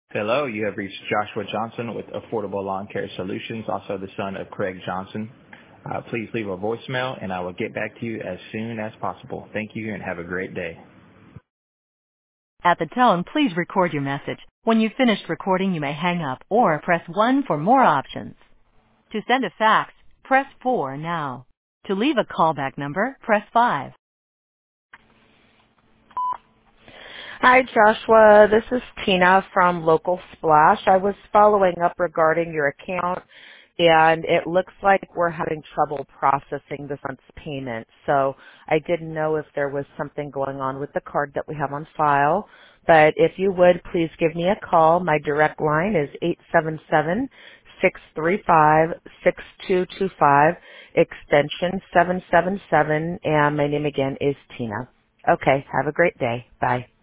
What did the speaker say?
Hello, you have reached Joshua Johnson with Affordable Lawn Care Solutions, also the son of Craig Johnson. Please leave a voicemail and I will get back to you as soon as possible. Thank you and have a great day. At the tone, please record your message. When you've finished recording, you may hang up or press 1 for more options. To send a fax, press 4 now. To leave a callback number, press 5. Hi, Joshua. This is Tina from Local Splash. I was following up regarding your account, and it looks like we're having trouble processing this month's payment. So I didn't know if there was something going on with the card that we have on file. But if you would, please give me a call. My direct line is 877-635-6225, extension 777, and my name again is Tina. Okay, have a great day. Bye.